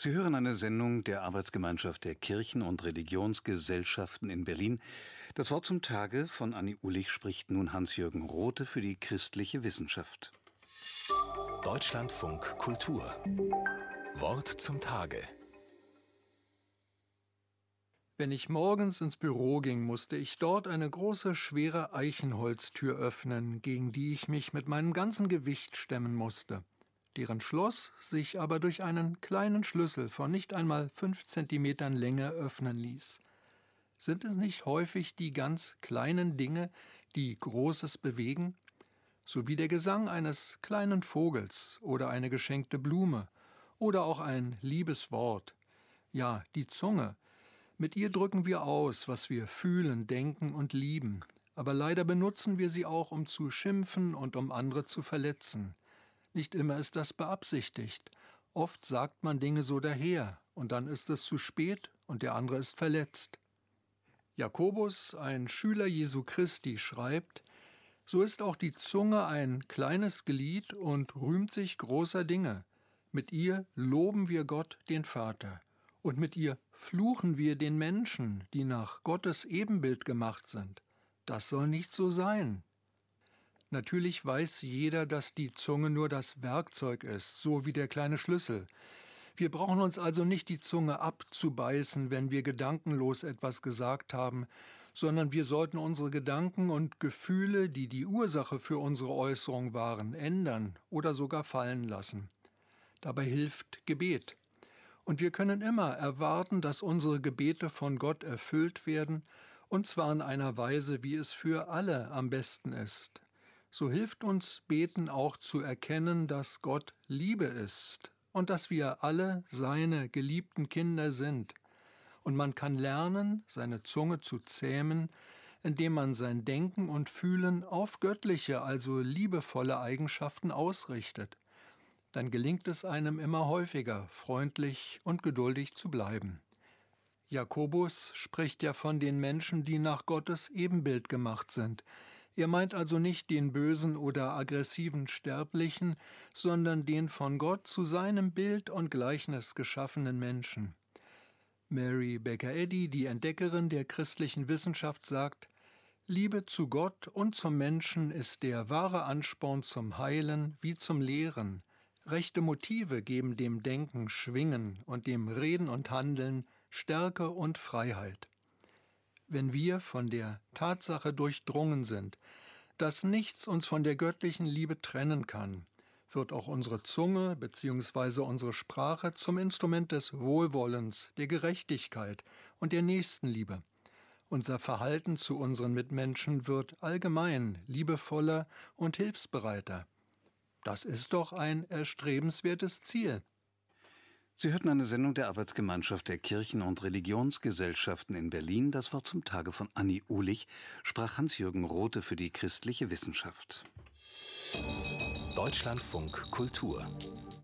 Sie hören eine Sendung der Arbeitsgemeinschaft der Kirchen- und Religionsgesellschaften in Berlin. Das Wort zum Tage von Anni Ulich spricht nun Hans-Jürgen Rothe für die christliche Wissenschaft. Deutschlandfunk Kultur. Wort zum Tage. Wenn ich morgens ins Büro ging, musste ich dort eine große, schwere Eichenholztür öffnen, gegen die ich mich mit meinem ganzen Gewicht stemmen musste. Deren Schloss sich aber durch einen kleinen Schlüssel von nicht einmal 5 Zentimetern Länge öffnen ließ. Sind es nicht häufig die ganz kleinen Dinge, die Großes bewegen? So wie der Gesang eines kleinen Vogels oder eine geschenkte Blume oder auch ein liebes Wort. Ja, die Zunge. Mit ihr drücken wir aus, was wir fühlen, denken und lieben. Aber leider benutzen wir sie auch, um zu schimpfen und um andere zu verletzen. Nicht immer ist das beabsichtigt. Oft sagt man Dinge so daher, und dann ist es zu spät und der andere ist verletzt. Jakobus, ein Schüler Jesu Christi, schreibt: So ist auch die Zunge ein kleines Glied und rühmt sich großer Dinge. Mit ihr loben wir Gott, den Vater, und mit ihr fluchen wir den Menschen, die nach Gottes Ebenbild gemacht sind. Das soll nicht so sein. Natürlich weiß jeder, dass die Zunge nur das Werkzeug ist, so wie der kleine Schlüssel. Wir brauchen uns also nicht die Zunge abzubeißen, wenn wir gedankenlos etwas gesagt haben, sondern wir sollten unsere Gedanken und Gefühle, die die Ursache für unsere Äußerung waren, ändern oder sogar fallen lassen. Dabei hilft Gebet. Und wir können immer erwarten, dass unsere Gebete von Gott erfüllt werden, und zwar in einer Weise, wie es für alle am besten ist. So hilft uns Beten auch zu erkennen, dass Gott Liebe ist und dass wir alle seine geliebten Kinder sind. Und man kann lernen, seine Zunge zu zähmen, indem man sein Denken und Fühlen auf göttliche, also liebevolle Eigenschaften ausrichtet. Dann gelingt es einem immer häufiger, freundlich und geduldig zu bleiben. Jakobus spricht ja von den Menschen, die nach Gottes Ebenbild gemacht sind. Er meint also nicht den bösen oder aggressiven Sterblichen, sondern den von Gott zu seinem Bild und Gleichnis geschaffenen Menschen. Mary Baker Eddy, die Entdeckerin der christlichen Wissenschaft, sagt: Liebe zu Gott und zum Menschen ist der wahre Ansporn zum Heilen wie zum Lehren. Rechte Motive geben dem Denken Schwingen und dem Reden und Handeln Stärke und Freiheit. Wenn wir von der Tatsache durchdrungen sind, dass nichts uns von der göttlichen Liebe trennen kann, wird auch unsere Zunge bzw. unsere Sprache zum Instrument des Wohlwollens, der Gerechtigkeit und der Nächstenliebe. Unser Verhalten zu unseren Mitmenschen wird allgemein liebevoller und hilfsbereiter. Das ist doch ein erstrebenswertes Ziel. Sie hörten eine Sendung der Arbeitsgemeinschaft der Kirchen- und Religionsgesellschaften in Berlin. Das Wort zum Tage von Anni Ulich sprach Hans-Jürgen Rothe für die christliche Wissenschaft. Deutschlandfunk Kultur.